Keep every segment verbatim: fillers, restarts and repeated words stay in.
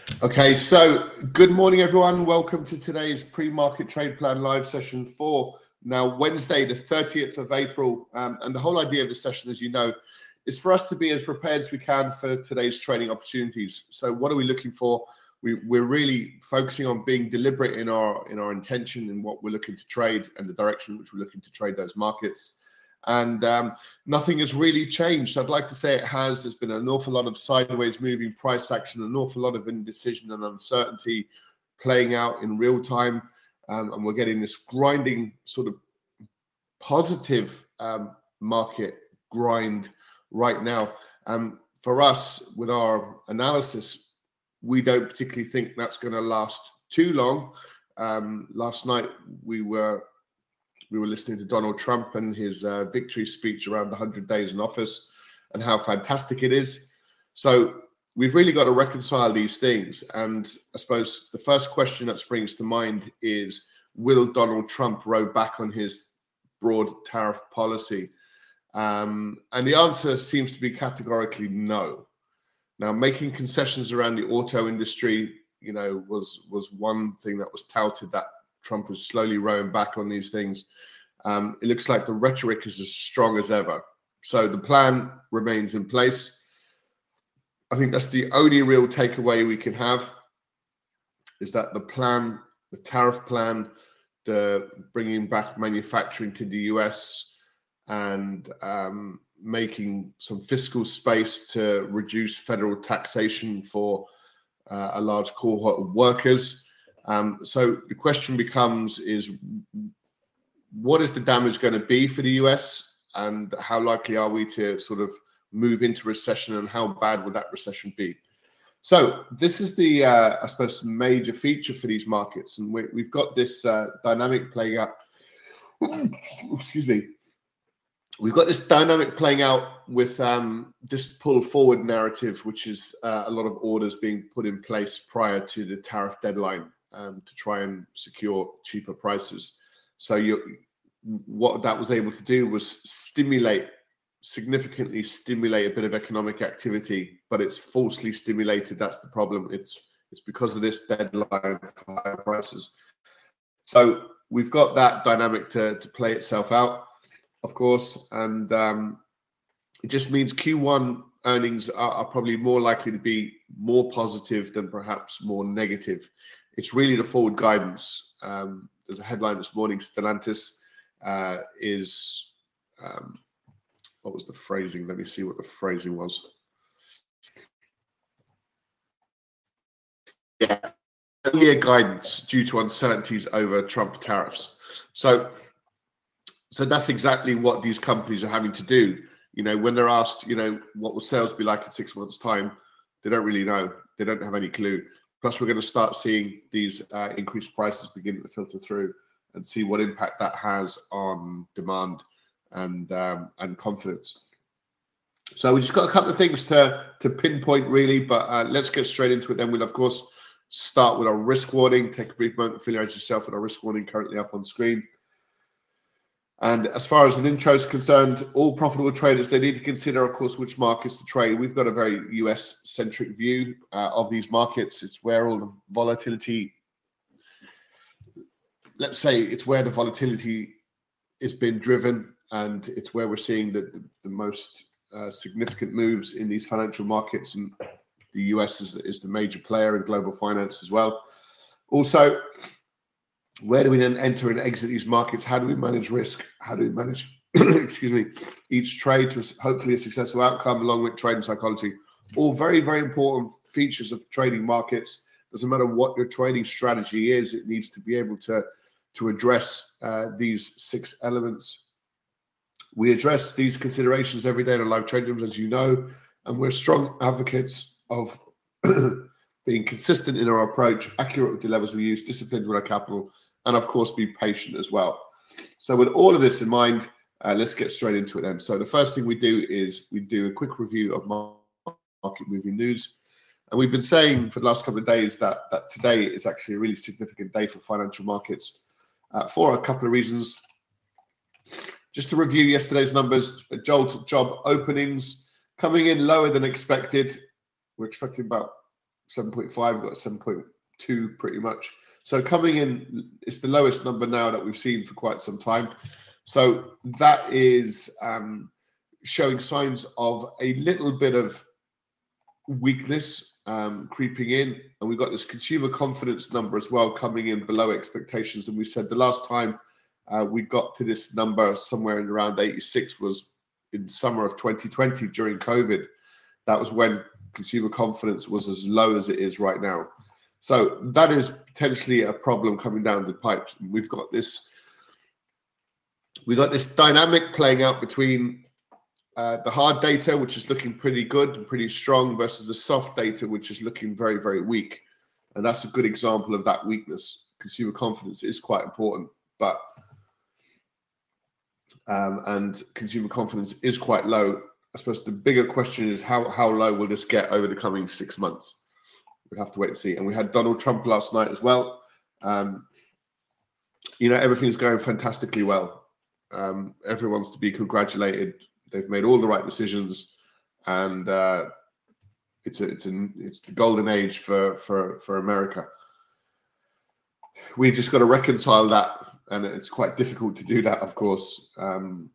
Okay, so good morning, everyone. Welcome to today's pre-market trade plan live session for now Wednesday, the thirtieth of April. Um, and the whole idea of the session, as you know, is for us to be as prepared as we can for today's trading opportunities. So what are we looking for? We, we're really focusing on being deliberate in our in our intention and what we're looking to trade and the direction in which we're looking to trade those markets. And um, nothing has really changed. I'd like to say it has. There's been an awful lot of sideways moving price action, an awful lot of indecision and uncertainty playing out in real time. Um, and we're getting this grinding sort of positive um, market grind right now. Um, for us, with our analysis, we don't particularly think that's going to last too long. Um, last night, we were We were listening to Donald Trump and his uh, victory speech around one hundred days in office and how fantastic it is. So we've really got to reconcile these things. And I suppose the first question that springs to mind is, will Donald Trump row back on his broad tariff policy? Um, and the answer seems to be categorically no. Now, making concessions around the auto industry, you know, was, was one thing that was touted, that Trump was slowly rowing back on these things. Um, it looks like the rhetoric is as strong as ever. So the plan remains in place. I think that's the only real takeaway we can have, is that the plan, the tariff plan, the bringing back manufacturing to the U S and um, making some fiscal space to reduce federal taxation for uh, a large cohort of workers. Um, so the question becomes is, what is the damage going to be for the U S, and how likely are we to sort of move into recession, and how bad would that recession be? So this is the, uh, I suppose, major feature for these markets. And we, we've got this uh, dynamic playing out. Excuse me. We've got this dynamic playing out with um, this pull forward narrative, which is uh, a lot of orders being put in place prior to the tariff deadline. Um, to try and secure cheaper prices. So you, what that was able to do was stimulate, significantly stimulate a bit of economic activity, but it's falsely stimulated. That's the problem. It's it's because of this deadline for higher prices. So we've got that dynamic to, to play itself out, of course, and um, it just means Q one earnings are, are probably more likely to be more positive than perhaps more negative. It's really the forward guidance. Um, there's a headline this morning, Stellantis uh, is, um, what was the phrasing? Let me see what the phrasing was. Yeah, earlier guidance due to uncertainties over Trump tariffs. So, so that's exactly what these companies are having to do. You know, when they're asked, you know, what will sales be like in six months' time, they don't really know. They don't have any clue. Plus, we're going to start seeing these uh, increased prices begin to filter through, and see what impact that has on demand and um, and confidence. So we just got a couple of things to to pinpoint, really, but uh, let's get straight into it. Then we'll, of course, start with our risk warning. Take a brief moment to familiarize yourself with our risk warning currently up on screen. And as far as an intro is concerned, all profitable traders, they need to consider, of course, which markets to trade. We've got a very U S-centric view uh, of these markets. It's where all the volatility, let's say it's where the volatility is being driven, and it's where we're seeing the, the, the most uh, significant moves in these financial markets. And the U S is, is the major player in global finance as well. Also, where do we then enter and exit these markets? How do we manage risk? How do we manage, excuse me, each trade to hopefully a successful outcome, along with trading psychology? All very, very important features of trading markets. Doesn't matter what your trading strategy is, it needs to be able to, to address uh, these six elements. We address these considerations every day in our live trading rooms, as you know, and we're strong advocates of being consistent in our approach, accurate with the levels we use, disciplined with our capital, and of course, be patient as well. So with all of this in mind, uh, let's get straight into it then. So the first thing we do is we do a quick review of market moving news. And we've been saying for the last couple of days that, that today is actually a really significant day for financial markets uh, for a couple of reasons. Just to review yesterday's numbers, job, job openings coming in lower than expected. We're expecting about seven point five, we've got seven point two pretty much. So coming in, it's the lowest number now that we've seen for quite some time. So that is um, showing signs of a little bit of weakness um, creeping in. And we've got this consumer confidence number as well coming in below expectations. And we said the last time uh, we got to this number somewhere in around eighty-six was in summer of twenty twenty during COVID. That was when consumer confidence was as low as it is right now. So that is potentially a problem coming down the pipe. We've got this, we've got this dynamic playing out between uh, the hard data, which is looking pretty good and pretty strong, versus the soft data, which is looking very, very weak. And that's a good example of that weakness. Consumer confidence is quite important, but um, and consumer confidence is quite low. I suppose the bigger question is how, how low will this get over the coming six months? We'll have to wait and see. And we had Donald Trump last night as well. Um, you know, everything's going fantastically well. Um, everyone's to be congratulated. They've made all the right decisions, and uh, it's a, it's an it's the golden age for for for America. We just got to reconcile that, and it's quite difficult to do that, of course. Um,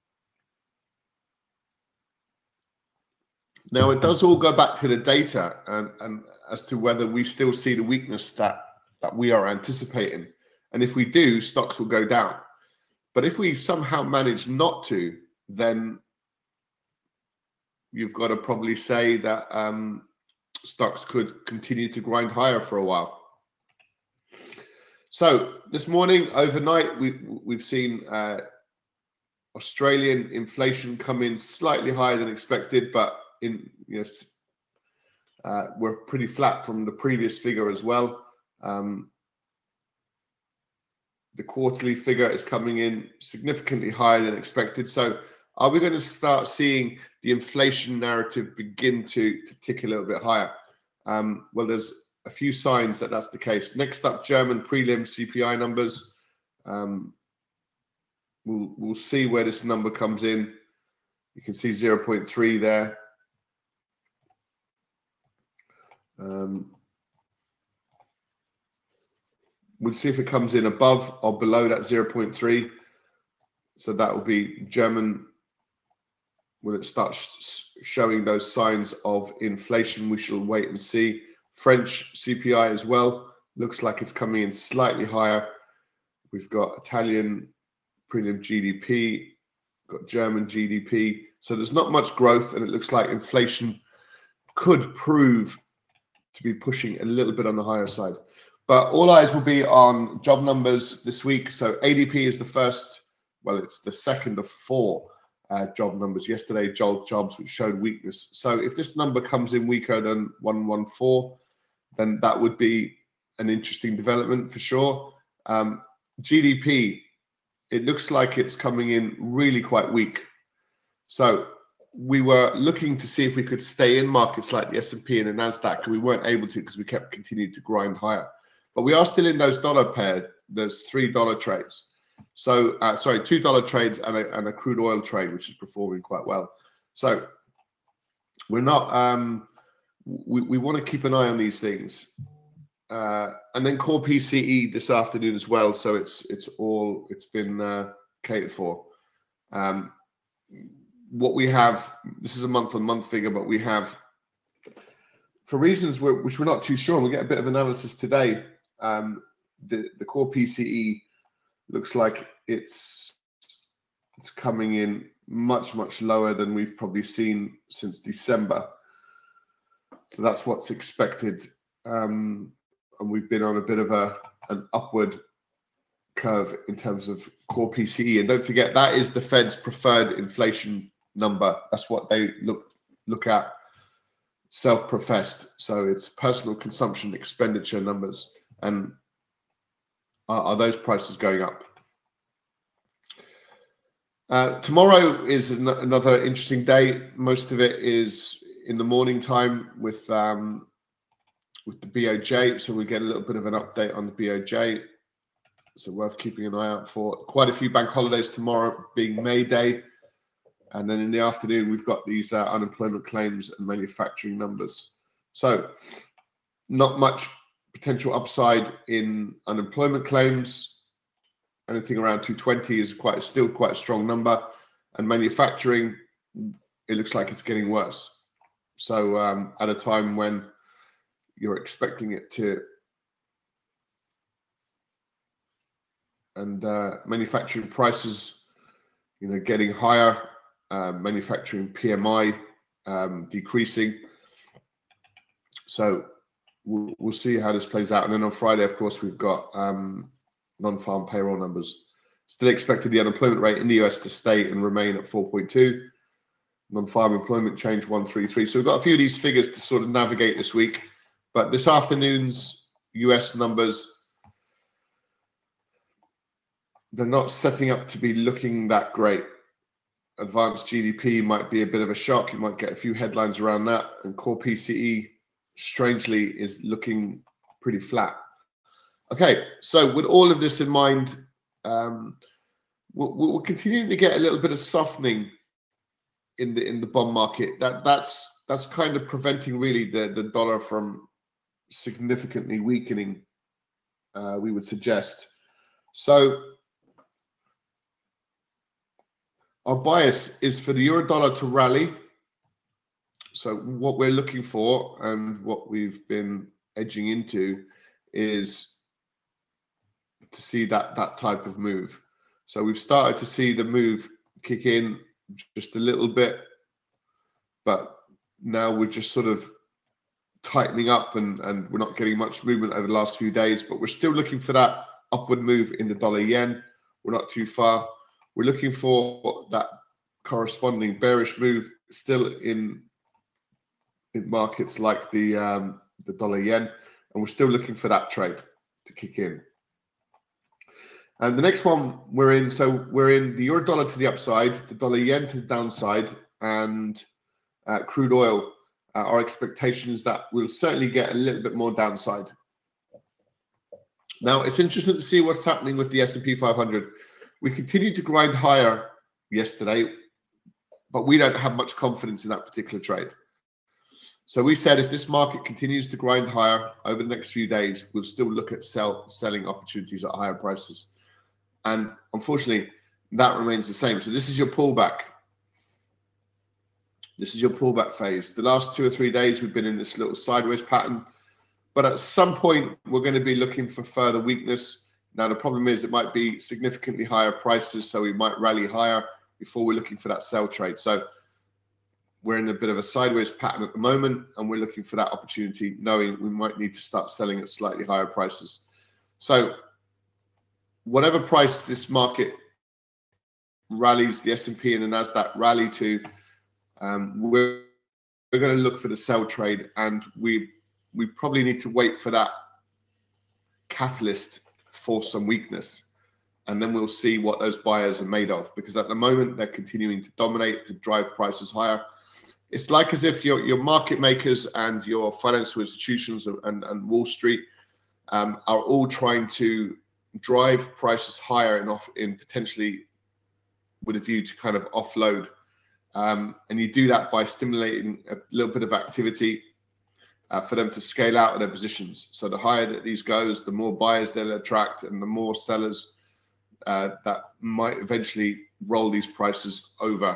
Now, it does all go back to the data and, and as to whether we still see the weakness that, that we are anticipating. And if we do, stocks will go down. But if we somehow manage not to, then you've got to probably say that um, stocks could continue to grind higher for a while. So this morning, overnight, we, we've seen uh, Australian inflation come in slightly higher than expected, but in you know, uh, we're pretty flat from the previous figure as well. Um, the quarterly figure is coming in significantly higher than expected. So are we going to start seeing the inflation narrative begin to, to tick a little bit higher? Um, well, there's a few signs that that's the case. Next up, German prelim C P I numbers. Um, we'll, we'll see where this number comes in. You can see zero point three there. Um, we'll see if it comes in above or below that zero point three. So that will be German. Will it start sh showing those signs of inflation? We shall wait and see. French C P I as well. Looks like it's coming in slightly higher. We've got Italian prelim G D P, got German G D P. So there's not much growth, and it looks like inflation could prove to be pushing a little bit on the higher side. But all eyes will be on job numbers this week. So A D P is the first, well, it's the second of four uh, job numbers. Yesterday, job jobs, which showed weakness. So if this number comes in weaker than one one four, then that would be an interesting development for sure. Um, G D P, it looks like it's coming in really quite weak. So we were looking to see if we could stay in markets like the S and P and the NASDAQ, and we weren't able to because we kept continuing to grind higher. But we are still in those dollar pair, those three dollar trades. So, uh, sorry, two dollar trades and a, and a crude oil trade, which is performing quite well. So we're not, um, we, we want to keep an eye on these things. Uh, and then core P C E this afternoon as well. So it's, it's all, it's been uh, catered for. Um, What we have, this is a month-on-month figure, but we have, for reasons we're, which we're not too sure, and we'll get a bit of analysis today, um, the, the core P C E looks like it's it's coming in much, much lower than we've probably seen since December. So that's what's expected. Um, and we've been on a bit of a an upward curve in terms of core P C E. And don't forget, that is the Fed's preferred inflation number. That's what they look look at, self-professed. So it's personal consumption expenditure numbers. And are, are those prices going up? Uh, tomorrow is an another interesting day. Most of it is in the morning time with um, with the B O J. So we get a little bit of an update on the B O J. So worth keeping an eye out for. Quite a few bank holidays tomorrow, being May Day. And then in the afternoon, we've got these uh, unemployment claims and manufacturing numbers. So not much potential upside in unemployment claims. Anything around two twenty is quite still quite a strong number, and manufacturing, it looks like it's getting worse. So um, at a time when you're expecting it to, and uh, manufacturing prices, you know, getting higher, uh, manufacturing P M I um, decreasing. So we'll, we'll see how this plays out. And then on Friday, of course, we've got um, non-farm payroll numbers. Still expected the unemployment rate in the U S to stay and remain at four point two. Non-farm employment change one point three three. So we've got a few of these figures to sort of navigate this week. But this afternoon's U S numbers, they're not setting up to be looking that great. Advanced G D P might be a bit of a shock. You might get a few headlines around that. And core P C E, strangely, is looking pretty flat. Okay, so with all of this in mind, um, we're, we're continuing to get a little bit of softening in the in the bond market. That that's that's kind of preventing really the the dollar from significantly weakening, uh, we would suggest. So our bias is for the euro dollar to rally. So what we're looking for and what we've been edging into is to see that that type of move. So we've started to see the move kick in just a little bit, but now we're just sort of tightening up, and, and we're not getting much movement over the last few days, but we're still looking for that upward move in the dollar yen. We're not too far. We're looking for that corresponding bearish move still in, in markets like the um, the dollar yen, and we're still looking for that trade to kick in. And the next one we're in, so we're in the euro dollar to the upside, the dollar yen to the downside, and uh, crude oil. Uh, our expectation is that we'll certainly get a little bit more downside. Now, it's interesting to see what's happening with the S and P five hundred. We continued to grind higher yesterday, but we don't have much confidence in that particular trade. So we said if this market continues to grind higher over the next few days, we'll still look at sell selling opportunities at higher prices. And unfortunately, that remains the same. So this is your pullback. This is your pullback phase. The last two or three days, we've been in this little sideways pattern. But at some point, we're going to be looking for further weakness. Now, the problem is it might be significantly higher prices, so we might rally higher before we're looking for that sell trade. So we're in a bit of a sideways pattern at the moment, and we're looking for that opportunity, knowing we might need to start selling at slightly higher prices. So whatever price this market rallies, the S and P and the NASDAQ rally to, um, we're, we're going to look for the sell trade, and we we probably need to wait for that catalyst for some weakness, and then we'll see what those buyers are made of, because at the moment they're continuing to dominate, to drive prices higher. It's like as if your, your market makers and your financial institutions and, and Wall Street um, are all trying to drive prices higher and off in potentially with a view to kind of offload. Um, and you do that by stimulating a little bit of activity uh, for them to scale out of their positions. So the higher that these goes, the more buyers they'll attract, and the more sellers uh, that might eventually roll these prices over.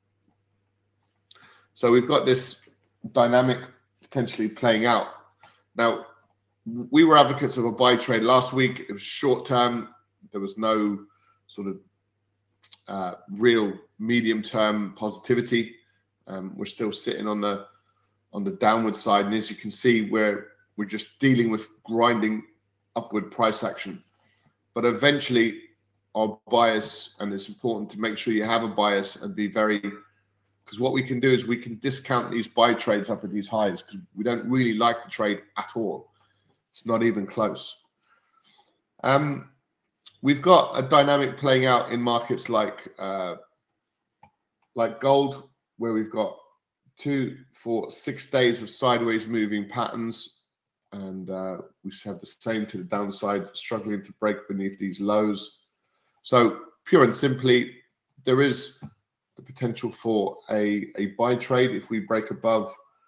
So we've got this dynamic potentially playing out. Now, we were advocates of a buy trade last week. It was short term. There was no sort of uh, real medium term positivity. Um, we're still sitting on the on the downward side, and as you can see, we're we're just dealing with grinding upward price action. But eventually, our bias, and it's important to make sure you have a bias and be very, because what we can do is we can discount these buy trades up at these highs, because we don't really like the trade at all. It's not even close. Um, we've got a dynamic playing out in markets like uh, like gold, where we've got two, four, six days of sideways moving patterns, and uh, we have the same to the downside, struggling to break beneath these lows. So pure and simply, there is the potential for a, a buy trade if we break above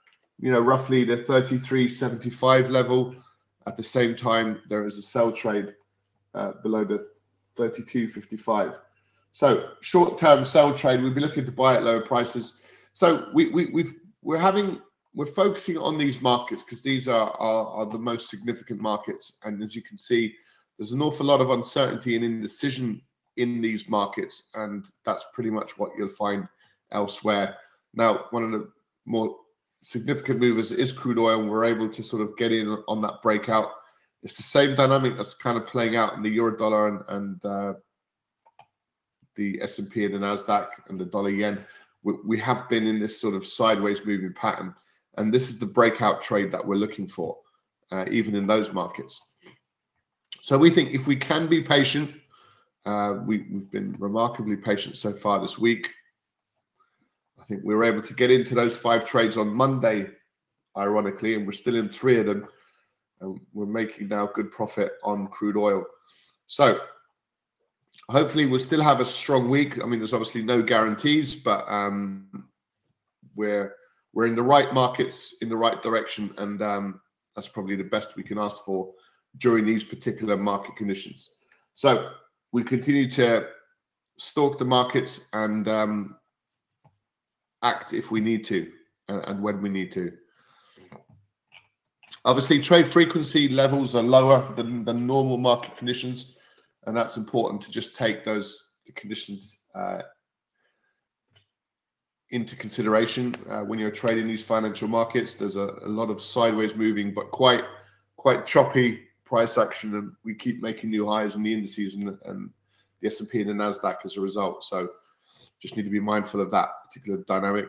you know, roughly the thirty-three seventy-five level. At the same time, there is a sell trade uh, below the thirty-two fifty-five. So short-term sell trade, we'd be looking to buy at lower prices. So we, we, we've, we're having, we're focusing on these markets because these are, are, are the most significant markets. And as you can see, there's an awful lot of uncertainty and indecision in these markets. And that's pretty much what you'll find elsewhere. Now, one of the more significant movers is crude oil, and we're able to sort of get in on that breakout. It's the same dynamic that's kind of playing out in the euro dollar and, and uh, the S and P and the NASDAQ and the dollar yen. We, we have been in this sort of sideways moving pattern, and this is the breakout trade that we're looking for, uh, even in those markets. So we think if we can be patient, uh, we, we've been remarkably patient so far this week. I think we were able to get into those five trades on Monday, ironically, and we're still in three of them. And we're making now good profit on crude oil. So hopefully we'll still have a strong week. I mean, there's obviously no guarantees, but um, we're we're in the right markets, in the right direction, and um, that's probably the best we can ask for during these particular market conditions. So we continue to stalk the markets and um, act if we need to, uh, and when we need to. Obviously, trade frequency levels are lower than, than normal market conditions, and that's important to just take those conditions uh, into consideration uh, when you're trading these financial markets. There's a, a lot of sideways moving, but quite quite choppy price action, and we keep making new highs in the indices and, and the S and P and the NASDAQ as a result. So just need to be mindful of that particular dynamic.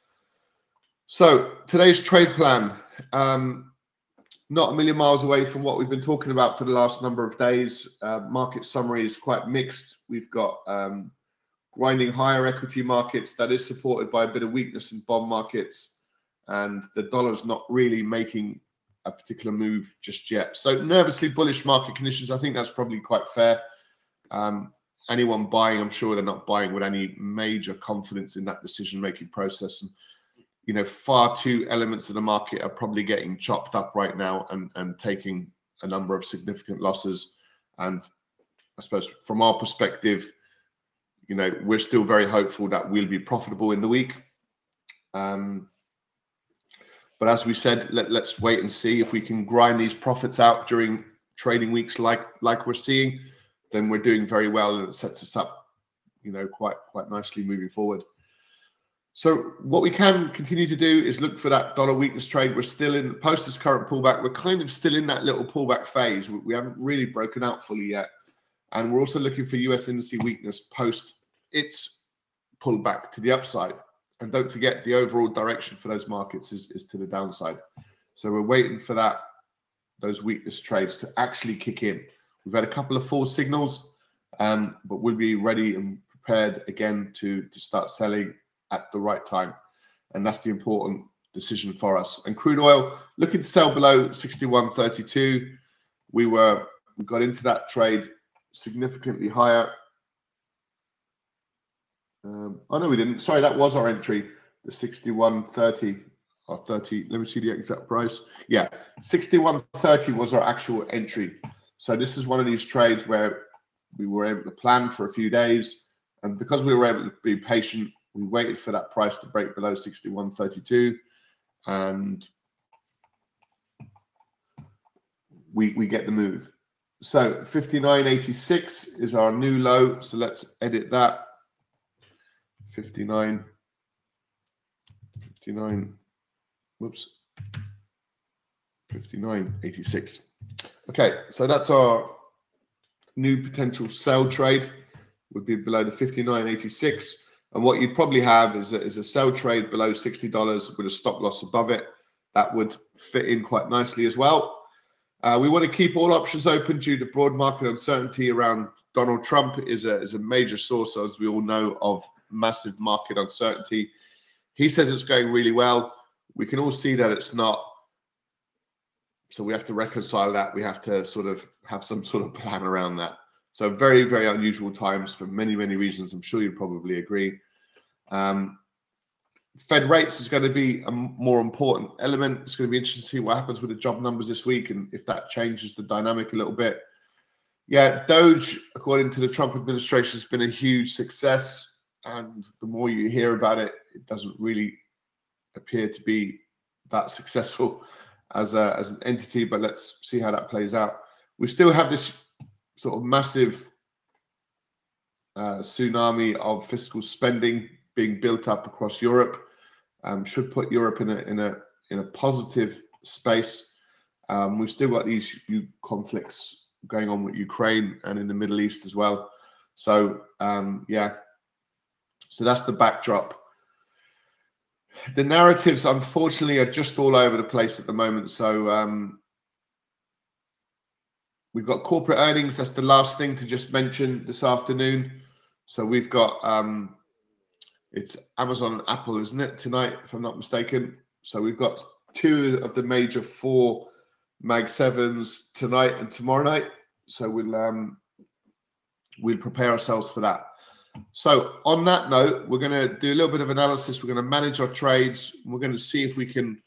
So today's trade plan, um, not a million miles away from what we've been talking about for the last number of days. Uh, market summary is quite mixed. We've got um, grinding higher equity markets that is supported by a bit of weakness in bond markets, and the dollar's not really making a particular move just yet. So nervously bullish market conditions. I think that's probably quite fair. Um, anyone buying, I'm sure they're not buying with any major confidence in that decision-making process. And, you know, far too elements of the market are probably getting chopped up right now and, and taking a number of significant losses. And I suppose from our perspective, you know, we're still very hopeful that we'll be profitable in the week. Um, but as we said, let, let's wait and see if we can grind these profits out during trading weeks like, like we're seeing. Then we're doing very well, and it sets us up, you know, quite quite nicely moving forward. So what we can continue to do is look for that dollar weakness trade. We're still in, post this current pullback, we're kind of still in that little pullback phase. We haven't really broken out fully yet. And we're also looking for U S industry weakness post its pullback to the upside. And don't forget, the overall direction for those markets is, is to the downside. So we're waiting for that, those weakness trades to actually kick in. We've had a couple of false signals, um, but we'll be ready and prepared again to, to start selling at the right time. And that's the important decision for us. And crude oil, looking to sell below sixty-one thirty-two. We were, we got into that trade significantly higher. Um, oh, no, we didn't. Sorry, that was our entry, the sixty-one thirty or thirty. Let me see the exact price. Yeah, sixty-one thirty was our actual entry. So this is one of these trades where we were able to plan for a few days. And because we were able to be patient, we waited for that price to break below sixty-one thirty-two. And we, we get the move. So fifty-nine eighty-six is our new low. So let's edit that. fifty-nine, fifty-nine, whoops, fifty-nine eighty-six. Okay, so that's our new potential sell trade, would be below the fifty-nine eighty-six. And what you'd probably have is a, is a sell trade below sixty dollars with a stop loss above it. That would fit in quite nicely as well. Uh, we want to keep all options open due to broad market uncertainty around Donald Trump is a, is a major source, as we all know, of massive market uncertainty. He says it's going really well. We can all see that it's not. So we have to reconcile that. We have to sort of have some sort of plan around that. So very, very unusual times for many, many reasons. I'm sure you'd probably agree. Um, Fed rates is going to be a more important element. It's going to be interesting to see what happens with the job numbers this week and if that changes the dynamic a little bit. Yeah, Doge, according to the Trump administration, has been a huge success. And the more you hear about it, it doesn't really appear to be that successful as a, as an entity. But let's see how that plays out. We still have this sort of massive uh, tsunami of fiscal spending being built up across Europe. Um, should put Europe in a in a in a positive space. Um, we've still got these conflicts going on with Ukraine and in the Middle East as well. So um, yeah, so that's the backdrop. The narratives, unfortunately, are just all over the place at the moment. So um, we've got corporate earnings. That's the last thing to just mention this afternoon. So we've got um, it's Amazon and Apple, isn't it, tonight, if I'm not mistaken? So we've got two of the major four Mag sevens tonight and tomorrow night. So we'll um, we'll prepare ourselves for that. So on that note, we're going to do a little bit of analysis. We're going to manage our trades. We're going to see if we can,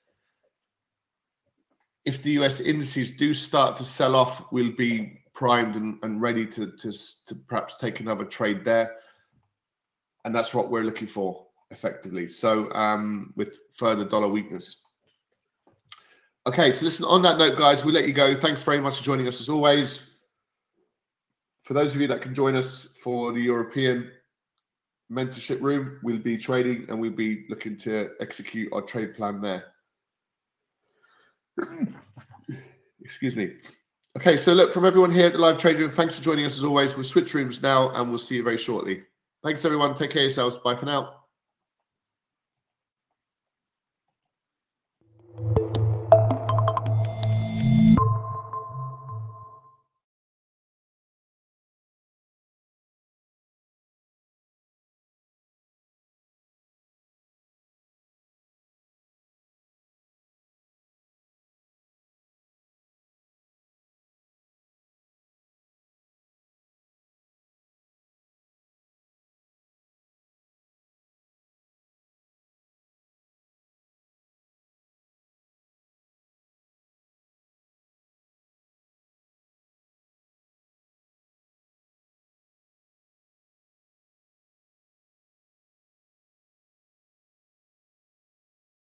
if the U S indices do start to sell off, we'll be primed and, and ready to, to, to perhaps take another trade there. And that's what we're looking for effectively. So um, with further dollar weakness. Okay, so listen, on that note, guys, we'll let you go. Thanks very much for joining us as always. For those of you that can join us for the European mentorship room, we'll be trading and we'll be looking to execute our trade plan there. Excuse me. Okay, so look, from everyone here at the live trade room, thanks for joining us as always. We'll switch rooms now and we'll see you very shortly. Thanks, everyone. Take care of yourselves. Bye for now.